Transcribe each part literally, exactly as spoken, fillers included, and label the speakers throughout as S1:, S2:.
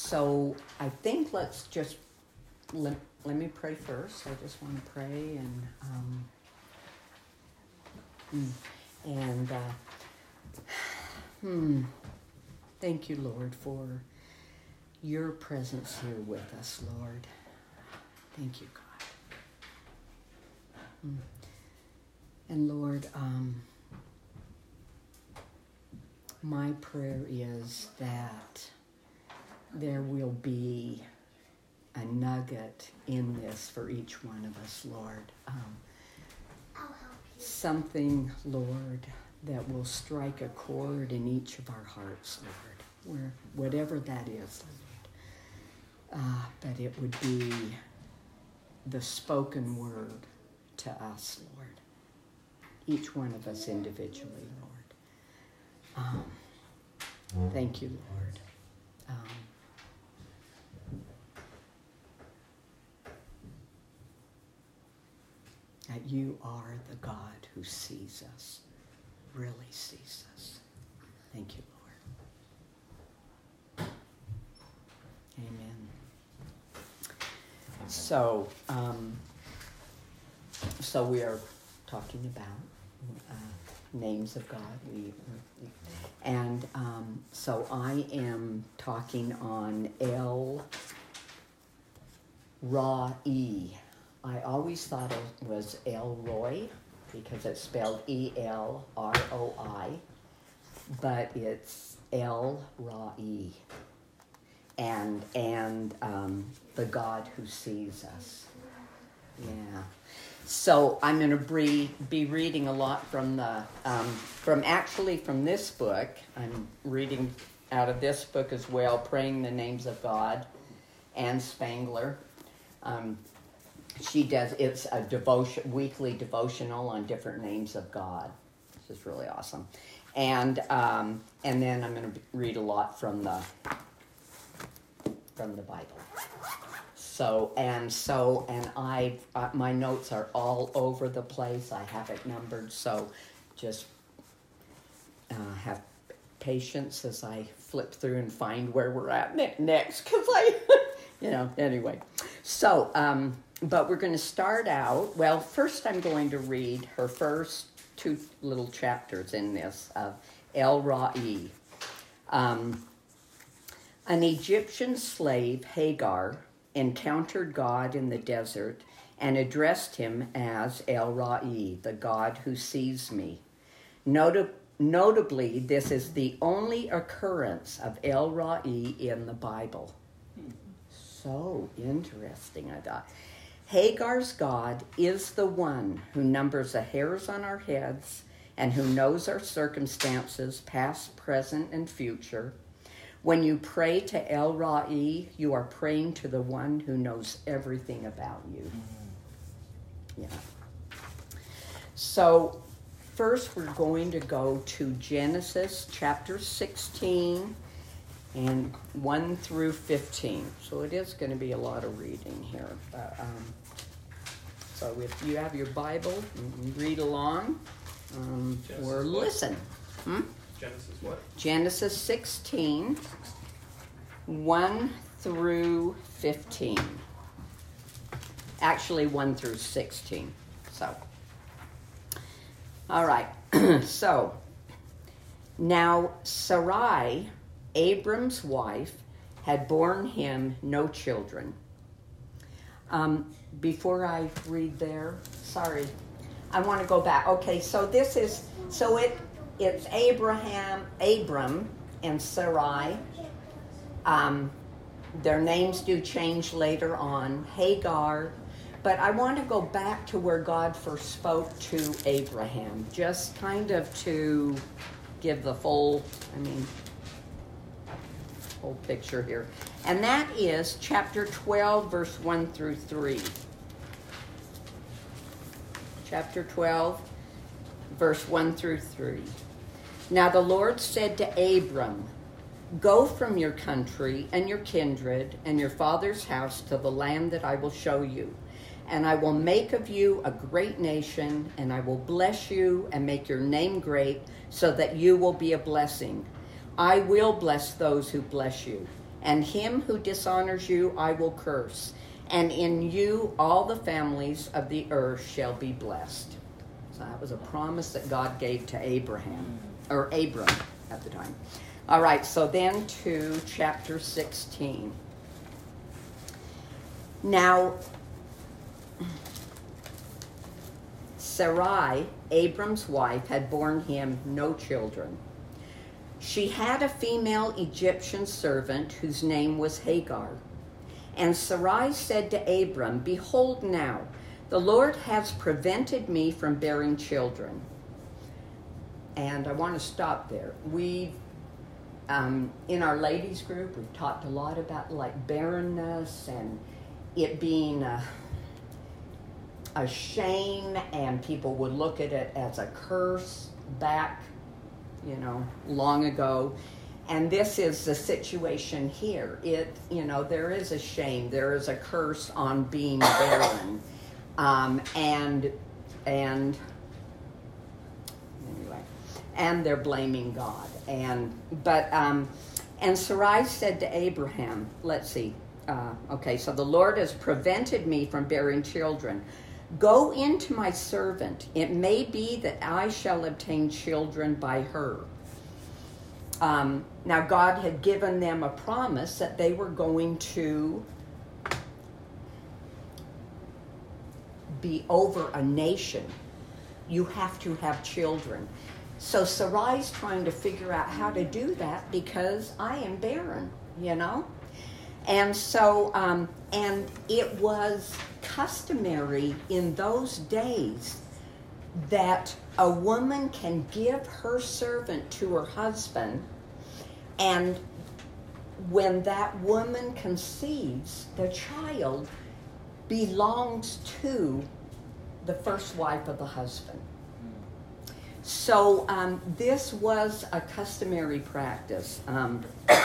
S1: so I think let's just, let, let me pray first. I just want to pray and, um, and, uh, hmm, thank you, Lord, for your presence here with us, Lord. Thank you, God. Mm. And Lord, um, my prayer is that there will be a nugget in this for each one of us, Lord. Um,
S2: I'll help you.
S1: Something, Lord, that will strike a chord in each of our hearts, Lord, where whatever that is, Lord, uh, that it would be the spoken word to us, Lord. Each one of us individually, Lord. Um, thank you, Lord. Um, that you are the God who sees us, really sees us. Thank you, Lord. Amen. So, um, so we are talking about uh, names of God. We, and um, so I am talking on El Ra-E. I always thought it was El Roy because it's spelled E L R O I, but it's El Ra-E. And and um, the God who sees us. Yeah. So I'm going to be, be reading a lot from the um, from actually from this book. I'm reading out of this book as well, Praying the Names of God, Anne Spangler. Um, she does it's a devotion weekly devotional on different names of God. This is really awesome. And um, and then I'm going to read a lot from the. from the Bible. So, and so, and I, uh, my notes are all over the place. I have it numbered, so just uh, have patience as I flip through and find where we're at ne- next, because I, you know, anyway. So, um, but we're going to start out, well, first I'm going to read her first two little chapters in this, of El Ra-E. Um, An Egyptian slave, Hagar, encountered God in the desert and addressed him as El Ra-E, the God who sees me. Nota- notably, this is the only occurrence of El Ra-E in the Bible. So interesting, I thought. Hagar's God is the one who numbers the hairs on our heads and who knows our circumstances, past, present, and future. When you pray to El Ra-E, you are praying to the one who knows everything about you. Yeah. So, first we're going to go to Genesis chapter sixteen and one through fifteen. So it is going to be a lot of reading here. But, um, so if you have your Bible, you can read along um, or listen. Hmm?
S3: Genesis what?
S1: Genesis sixteen, one through fifteen. Actually, one through sixteen. So, all right. So, now Sarai, Abram's wife, had borne him no children. Um, before I read there, sorry, I want to go back. Okay, so this is, so it, It's Abraham, Abram, and Sarai. Um, their names do change later on. Hagar. But I want to go back to where God first spoke to Abraham, just kind of to give the full, I mean, whole picture here. And that is chapter twelve, verse one through three. Chapter twelve, verse one through three. Now the Lord said to Abram, "Go from your country and your kindred and your father's house to the land that I will show you. And I will make of you a great nation, and I will bless you and make your name great, so that you will be a blessing. I will bless those who bless you, and him who dishonors you I will curse, and in you all the families of the earth shall be blessed. So that was a promise that God gave to Abraham, or Abram at the time. All right, so then to chapter sixteen. Now, Sarai, Abram's wife, had borne him no children. She had a female Egyptian servant whose name was Hagar. And Sarai said to Abram, "Behold now, the Lord has prevented me from bearing children." And I want to stop there. We, um, in our ladies group, we've talked a lot about like barrenness and it being a, a shame, and people would look at it as a curse back, you know, long ago. And this is the situation here. It, you know, there is a shame. There is a curse on being barren. Um, and, and, anyway, and they're blaming God. And, but, um, and Sarai said to Abraham, let's see, uh, okay, so the Lord has prevented me from bearing children. Go into my servant. It may be that I shall obtain children by her. Um, now, God had given them a promise that they were going to be over a nation. You have to have children. So Sarai's trying to figure out how to do that because I am barren, you know? And so, um, and it was customary in those days that a woman can give her servant to her husband, and when that woman conceives, the child belongs to the first wife of the husband. So um, this was a customary practice. Um,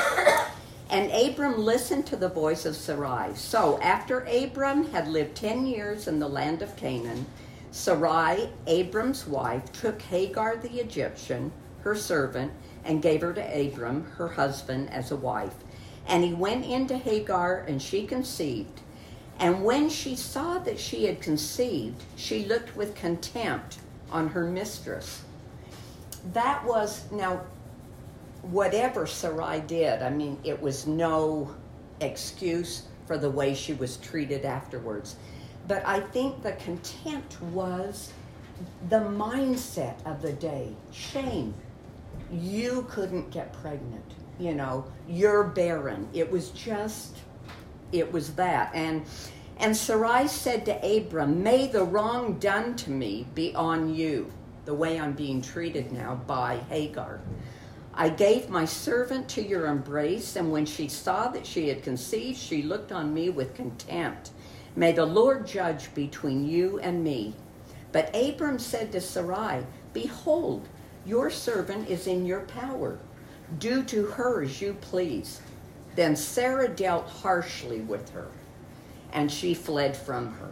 S1: and Abram listened to the voice of Sarai. So after Abram had lived ten years in the land of Canaan, Sarai, Abram's wife, took Hagar the Egyptian, her servant, and gave her to Abram, her husband, as a wife. And he went into Hagar, and she conceived. And when she saw that she had conceived, she looked with contempt on her mistress. That was, now, whatever Sarai did, I mean, it was no excuse for the way she was treated afterwards. But I think the contempt was the mindset of the day. Shame. You couldn't get pregnant. You know, you're barren. It was just, it was that. And and Sarai said to Abram, "May the wrong done to me be on you," the way I'm being treated now by Hagar. "I gave my servant to your embrace, and when she saw that she had conceived, she looked on me with contempt. May the Lord judge between you and me." But Abram said to Sarai, "Behold, your servant is in your power. Do to her as you please." Then Sarah dealt harshly with her, and she fled from her.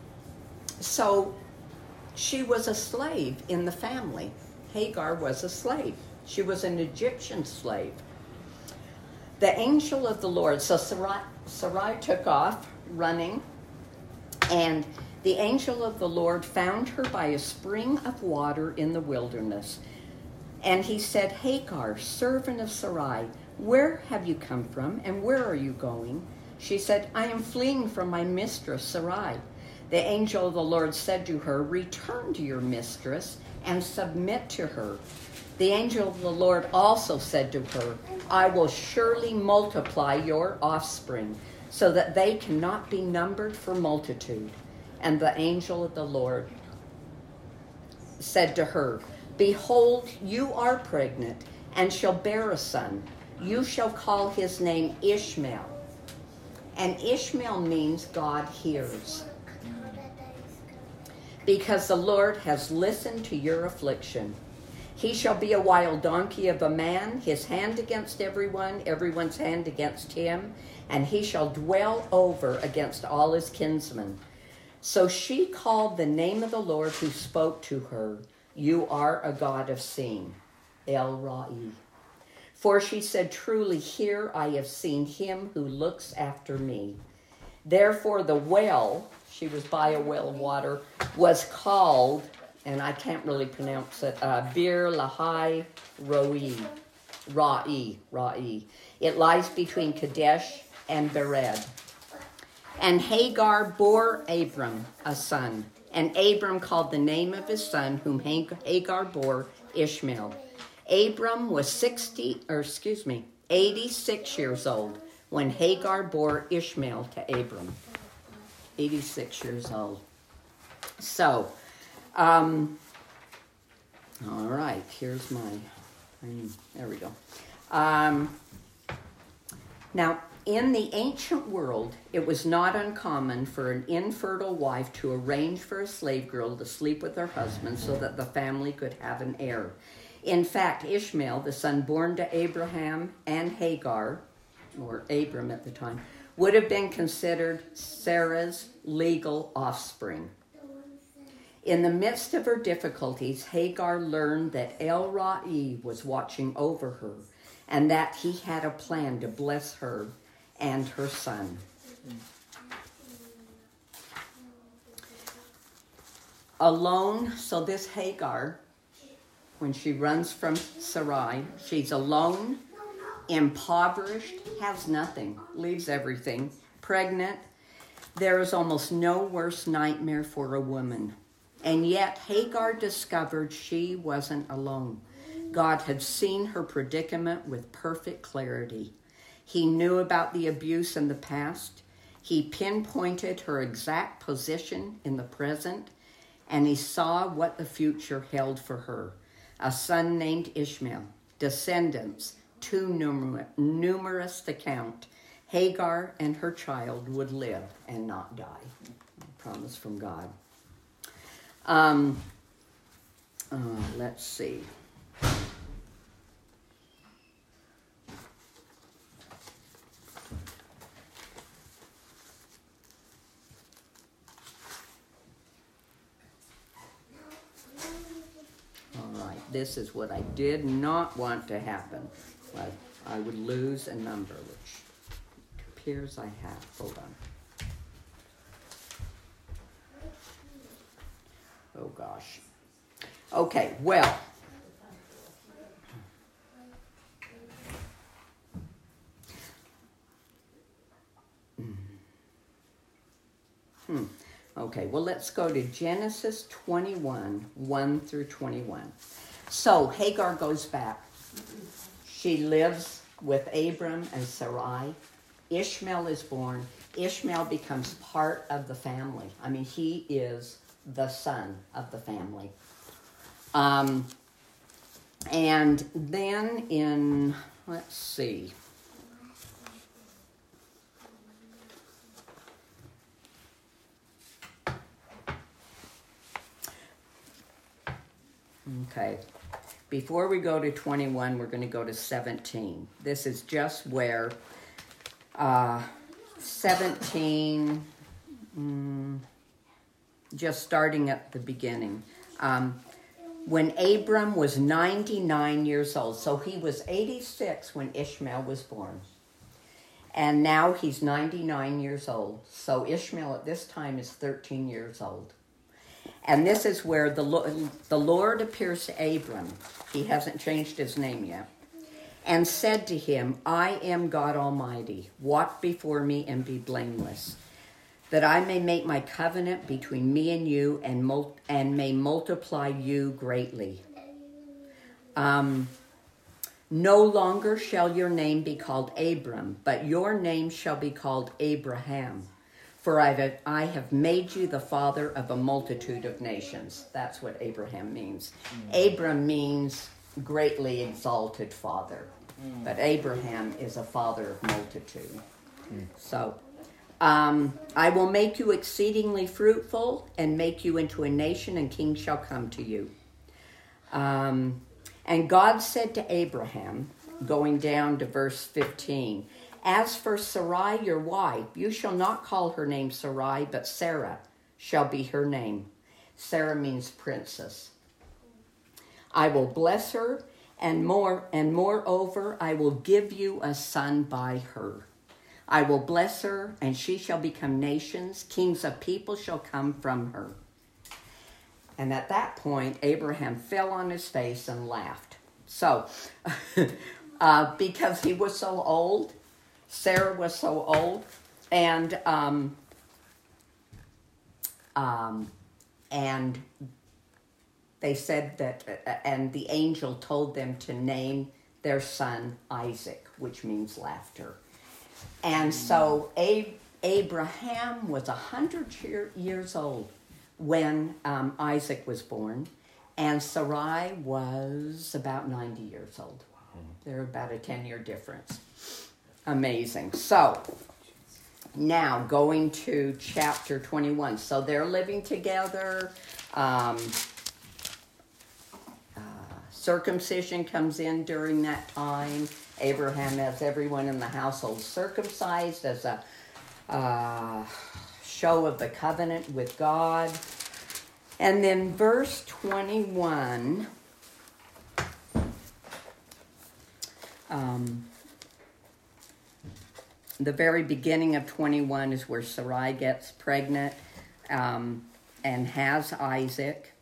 S1: So she was a slave in the family. Hagar was a slave. She was an Egyptian slave. The angel of the Lord, so Sarai, Sarai took off running, and the angel of the Lord found her by a spring of water in the wilderness. And he said, "Hagar, servant of Sarai, where have you come from, and where are you going?" She said, "I am fleeing from my mistress Sarai." The angel of the Lord said to her, "Return to your mistress and submit to her." The angel of the Lord also said to her, "I will surely multiply your offspring, so that they cannot be numbered for multitude." And the angel of the Lord said to her, "Behold, you are pregnant, and shall bear a son. You shall call his name Ishmael." And Ishmael means God hears. "Because the Lord has listened to your affliction. He shall be a wild donkey of a man, his hand against everyone, everyone's hand against him, and he shall dwell over against all his kinsmen." So she called the name of the Lord who spoke to her, "You are a God of seeing," El Rai. For she said, truly, here I have seen him who looks after me. Therefore the well, she was by a well of water, was called, and I can't really pronounce it, uh, Bir Lahai Roi, Ra'i, Ra'i. It lies between Kadesh and Bered. And Hagar bore Abram a son, and Abram called the name of his son, whom Hagar bore, Ishmael. Abram was sixty, or excuse me, eighty-six years old when Hagar bore Ishmael to Abram. eighty-six years old. So, um, all right, here's my, there we go. Um, now, in the ancient world, it was not uncommon for an infertile wife to arrange for a slave girl to sleep with her husband so that the family could have an heir. In fact, Ishmael, the son born to Abraham and Hagar, or Abram at the time, would have been considered Sarah's legal offspring. In the midst of her difficulties, Hagar learned that El Ra'i was watching over her and that he had a plan to bless her and her son. Alone, so this Hagar, when she runs from Sarai, she's alone, impoverished, has nothing, leaves everything, pregnant. There is almost no worse nightmare for a woman. And yet Hagar discovered she wasn't alone. God had seen her predicament with perfect clarity. He knew about the abuse in the past. He pinpointed her exact position in the present, and he saw what the future held for her. A son named Ishmael, descendants too numer- numerous to count. Hagar and her child would live and not die. A promise from God. Um, uh, let's see. All right, this is what I did not want to happen. I, I would lose a number, which it appears I have. Hold on. Oh, gosh. Okay, well. Hmm. Okay, well, let's go to Genesis twenty-one, one through twenty-one. So, Hagar goes back. She lives with Abram and Sarai. Ishmael is born. Ishmael becomes part of the family. I mean, he is the son of the family. Um, and then in, let's see. Okay. Before we go to twenty-one, we're going to go to seventeen. This is just where uh, seventeen... Mm, just starting at the beginning. Um, when Abram was ninety-nine years old, so he was eighty-six when Ishmael was born. And now he's ninety-nine years old. So Ishmael at this time is thirteen years old. And this is where the, the Lord appears to Abram. He hasn't changed his name yet. And said to him, I am God Almighty. Walk before me and be blameless, that I may make my covenant between me and you and mul- and may multiply you greatly. Um, no longer shall your name be called Abram, but your name shall be called Abraham. For I have, I have made you the father of a multitude of nations. That's what Abraham means. Mm. Abram means greatly exalted father. Mm. But Abraham is a father of multitude. Mm. So... Um, I will make you exceedingly fruitful and make you into a nation, and kings shall come to you. Um, and God said to Abraham, going down to verse fifteen, as for Sarai, your wife, you shall not call her name Sarai, but Sarah shall be her name. Sarah means princess. I will bless her, And more and moreover, I will give you a son by her. I will bless her, and she shall become nations. Kings of people shall come from her. And at that point, Abraham fell on his face and laughed. So, uh, because he was so old, Sarah was so old, and um, um, and they said that, uh, and the angel told them to name their son Isaac, which means laughter. And so A- Abraham was a hundred year- years old when um, Isaac was born, and Sarai was about ninety years old. They're about a ten-year difference. Amazing. So, now going to chapter twenty-one. So they're living together. Um, uh, circumcision comes in during that time. Abraham has everyone in the household circumcised as a uh, show of the covenant with God. And then verse twenty-one, um, the very beginning of twenty-one is where Sarai gets pregnant um, and has Isaac.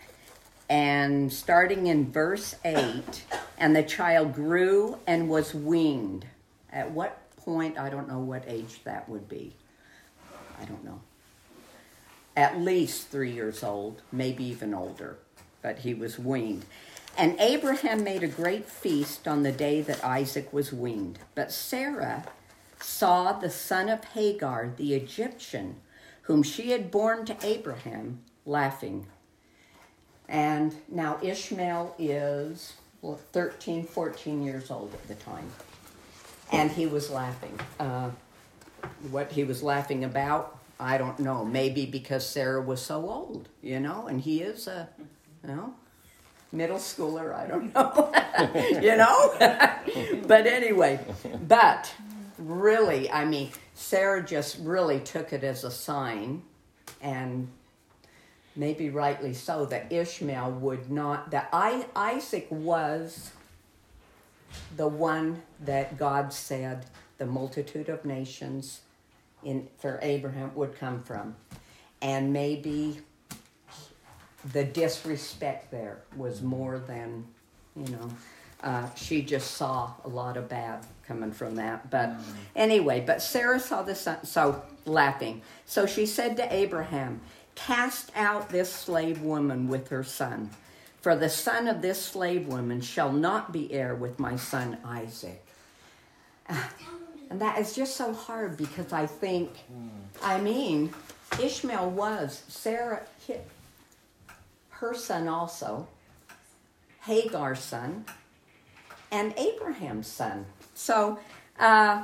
S1: And starting in verse eight, and the child grew and was weaned. At what point? I don't know what age that would be. I don't know. At least three years old, maybe even older, but he was weaned. And Abraham made a great feast on the day that Isaac was weaned. But Sarah saw the son of Hagar, the Egyptian, whom she had borne to Abraham, laughing. And now Ishmael is well, thirteen, fourteen years old at the time. And he was laughing. Uh, what he was laughing about, I don't know. Maybe because Sarah was so old, you know, and he is a, you know, middle schooler, I don't know, you know? But anyway, but really, I mean, Sarah just really took it as a sign, and maybe rightly so, that Ishmael would not, that I, Isaac was the one that God said the multitude of nations in for Abraham would come from. And maybe the disrespect there was more than, you know, uh, she just saw a lot of bad coming from that. But mm. anyway, but Sarah saw the son, so laughing. So she said to Abraham, cast out this slave woman with her son, for the son of this slave woman shall not be heir with my son Isaac. Uh, and that is just so hard because I think, I mean, Ishmael was Sarah, her son also, Hagar's son, and Abraham's son. So, uh,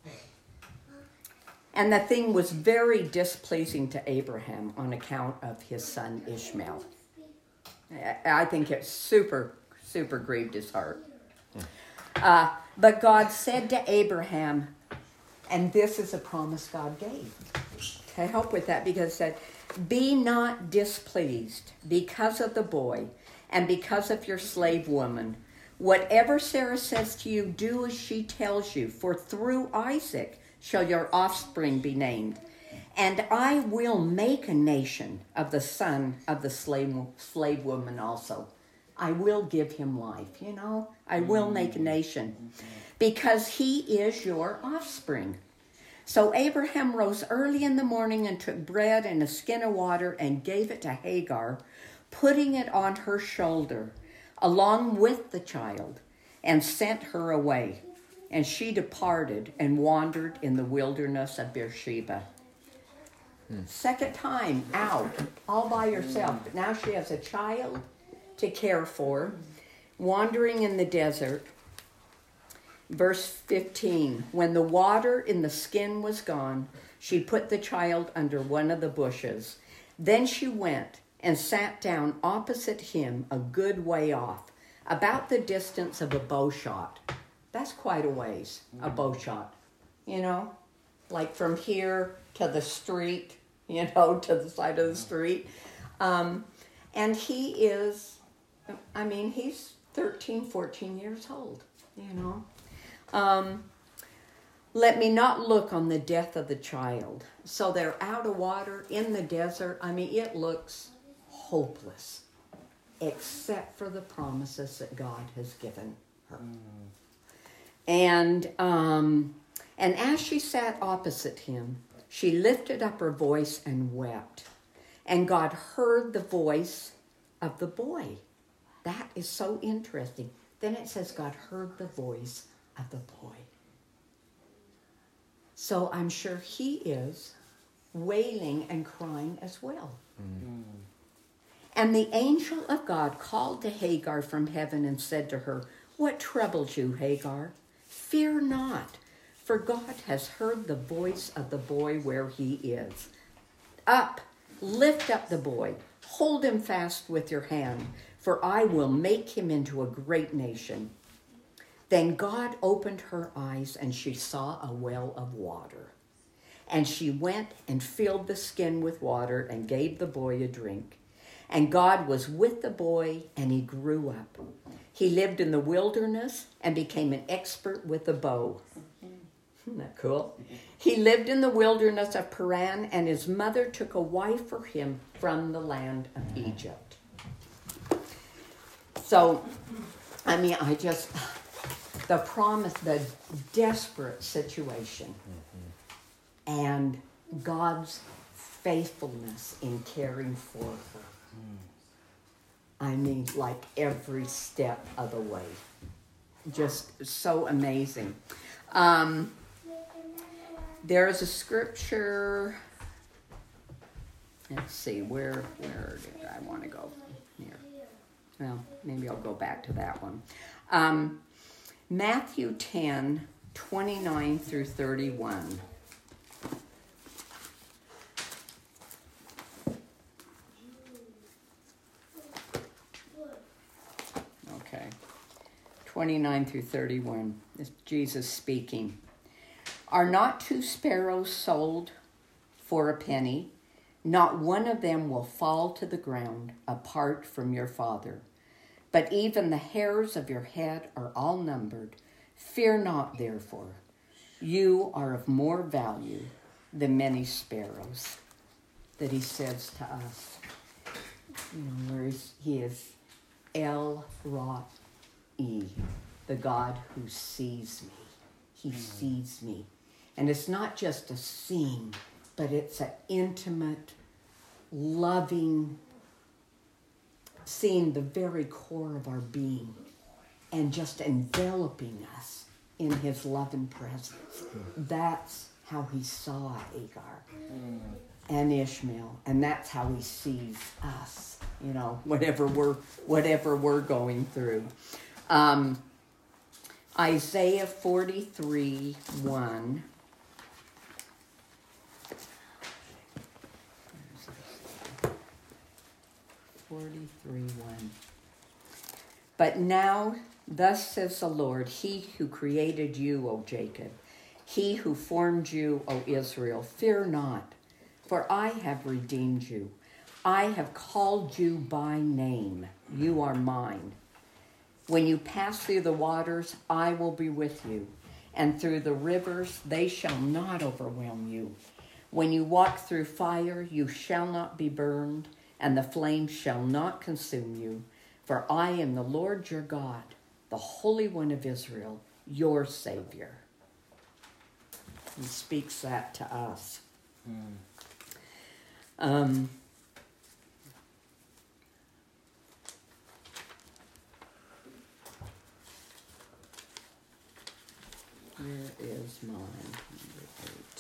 S1: and the thing was very displeasing to Abraham on account of his son Ishmael. I think it super, super grieved his heart. Uh, but God said to Abraham, and this is a promise God gave to help with that, because it said, be not displeased because of the boy and because of your slave woman. Whatever Sarah says to you, do as she tells you, for through Isaac shall your offspring be named. And I will make a nation of the son of the slave, slave woman also. I will give him life, you know. I will make a nation because he is your offspring. So Abraham rose early in the morning and took bread and a skin of water and gave it to Hagar, putting it on her shoulder along with the child, and sent her away. And she departed and wandered in the wilderness of Beersheba. Hmm. Second time out, all by herself. But now she has a child to care for, wandering in the desert. Verse fifteen, when the water in the skin was gone, she put the child under one of the bushes. Then she went and sat down opposite him a good way off, about the distance of a bow shot. That's quite a ways, a bow shot, you know, like from here to the street, you know, to the side of the street. Um, and he is, I mean, he's thirteen, fourteen years old, you know. Um, let me not look on the death of the child. So they're out of water in the desert. I mean, it looks hopeless, except for the promises that God has given her. Mm. And um, and as she sat opposite him, she lifted up her voice and wept. And God heard the voice of the boy. That is so interesting. Then it says God heard the voice of the boy. So I'm sure he is wailing and crying as well. Mm. And the angel of God called to Hagar from heaven and said to her, "What troubles you, Hagar? Fear not, for God has heard the voice of the boy where he is. Up, lift up the boy, hold him fast with your hand, for I will make him into a great nation." Then God opened her eyes, and she saw a well of water. And she went and filled the skin with water and gave the boy a drink. And God was with the boy, and he grew up. He lived in the wilderness and became an expert with the bow. Isn't that cool? He lived in the wilderness of Paran, and his mother took a wife for him from the land of Egypt. So, I mean, I just, the promise, the desperate situation, mm-hmm. and God's faithfulness in caring for her. Mm. I mean, like every step of the way. Just so amazing. Um, there is a scripture. Let's see, where where did I want to go here? Well, maybe I'll go back to that one. Um, Matthew ten, twenty-nine through thirty-one. Okay. twenty-nine through thirty-one. This is Jesus speaking. "Are not two sparrows sold for a penny? Not one of them will fall to the ground apart from your Father. But even the hairs of your head are all numbered. Fear not, therefore. You are of more value than many sparrows." That he says to us. You know, where he is El Ra-E, the God who sees me. He mm-hmm. sees me. And it's not just a seeing, but it's an intimate, loving, seeing the very core of our being and just enveloping us in his loving presence. Mm-hmm. That's how he saw Hagar mm-hmm. and Ishmael, and that's how he sees us, you know, whatever we're, whatever we're going through. Um, Isaiah forty-three, one. forty-three, one. "But now, thus says the Lord, he who created you, O Jacob, he who formed you, O Israel, fear not, for I have redeemed you. I have called you by name. You are mine. When you pass through the waters, I will be with you, and through the rivers, they shall not overwhelm you. When you walk through fire, you shall not be burned, and the flames shall not consume you. For I am the Lord your God, the Holy One of Israel, your Savior." He speaks that to us. Mm. Um, where is mine? Number eight.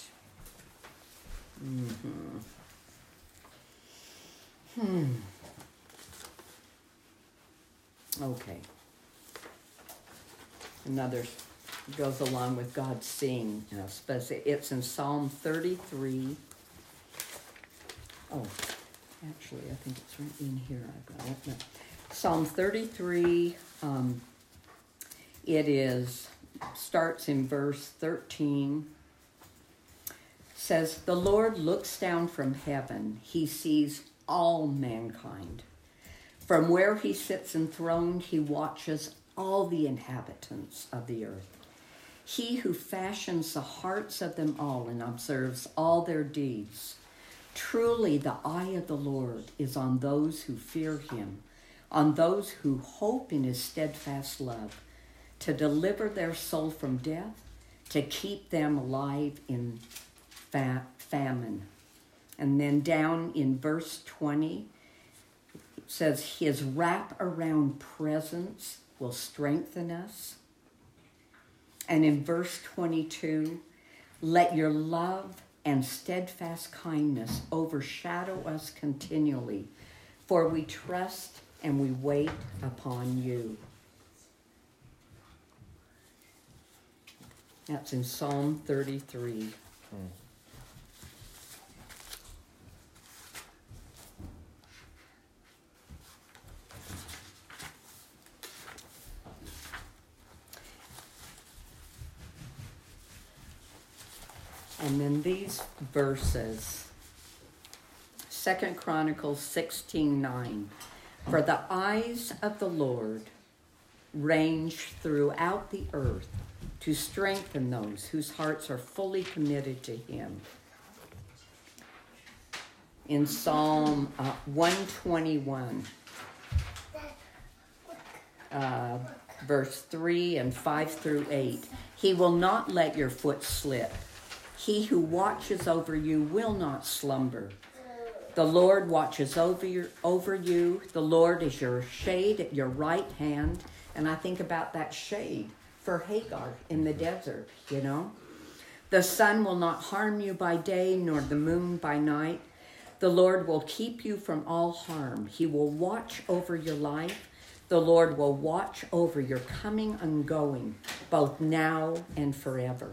S1: Mm-hmm. Hmm. Okay. Another goes along with God seeing us, but it's in Psalm thirty-three. Oh, actually, I think it's right in here. I've got it. No. Psalm thirty-three. Um, it is starts in verse thirteen. Says, "The Lord looks down from heaven. He sees all mankind. From where he sits enthroned, he watches all the inhabitants of the earth. He who fashions the hearts of them all and observes all their deeds. Truly the eye of the Lord is on those who fear him, on those who hope in his steadfast love, to deliver their soul from death, to keep them alive in fa- famine. And then down in verse twenty, it says, his wrap-around presence will strengthen us. And in verse twenty-two, let your love and steadfast kindness overshadow us continually, for we trust and we wait upon you. That's in Psalm thirty-three. Hmm. And then these verses, Second Chronicles sixteen nine. For the eyes of the Lord range throughout the earth to strengthen those whose hearts are fully committed to him. In Psalm uh, one twenty-one, uh, verse three and five through eight, he will not let your foot slip. He who watches over you will not slumber. The Lord watches over your, over you. The Lord is your shade at your right hand. And I think about that shade for Hagar in the desert, you know. The sun will not harm you by day, nor the moon by night. The Lord will keep you from all harm. He will watch over your life. The Lord will watch over your coming and going, both now and forever.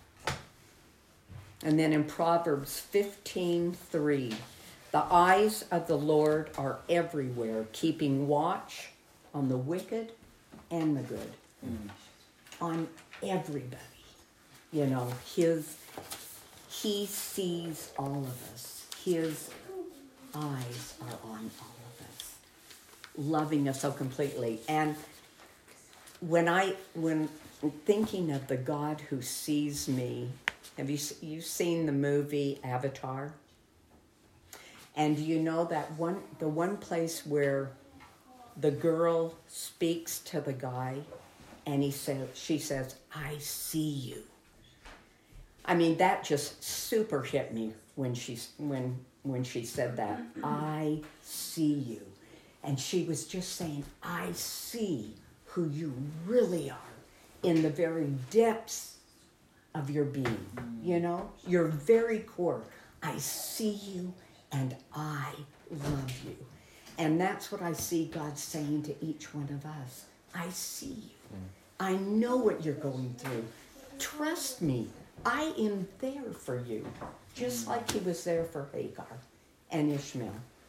S1: And then in Proverbs fifteen three, the eyes of the Lord are everywhere, keeping watch on the wicked and the good. Mm. On everybody. You know, his, he sees all of us. His eyes are on all of us, loving us so completely. And when I, when thinking of the God who sees me, have you you seen the movie Avatar? And you know that one the one place where the girl speaks to the guy, and he says she says, "I see you." I mean, that just super hit me when she when when she said that. I see you, and she was just saying, "I see who you really are in the very depths of your being, you know, your very core. I see you and I love you." And that's what I see God saying to each one of us. I see you. Mm. I know what you're going through. Trust me. I am there for you. Just like he was there for Hagar and Ishmael.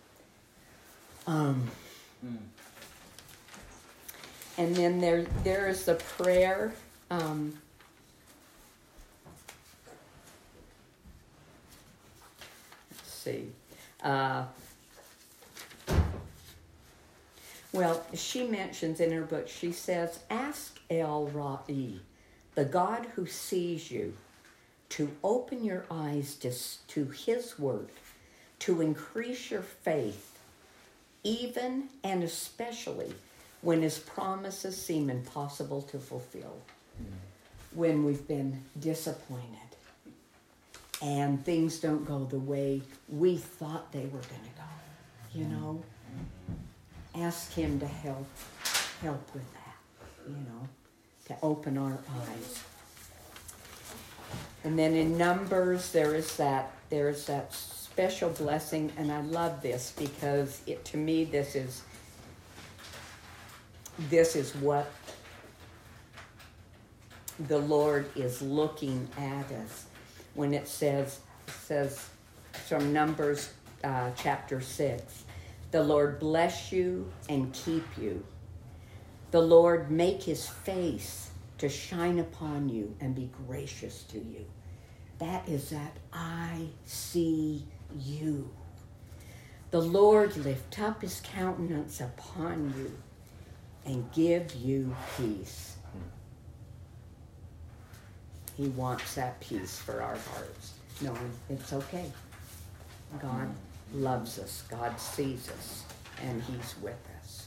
S1: Um, mm. And then there, there is the prayer. Um, See. Uh, well, she mentions in her book, she says, ask El Ra'i, the God who sees you, to open your eyes to, to his word, to increase your faith, even and especially when his promises seem impossible to fulfill, mm. when we've been disappointed and things don't go the way we thought they were going to go, you know. Ask him to help, help with that, you know, to open our eyes. And then in Numbers, there is that, there is that special blessing, and I love this because it, to me, this is, this is what the Lord is looking at us. When it says, says from Numbers uh, chapter six, the Lord bless you and keep you. The Lord make his face to shine upon you and be gracious to you. That is that I see you. The The Lord lift up his countenance upon you and give you peace. He wants that peace for our hearts. Knowing it's okay. God loves us. God sees us. And he's with us.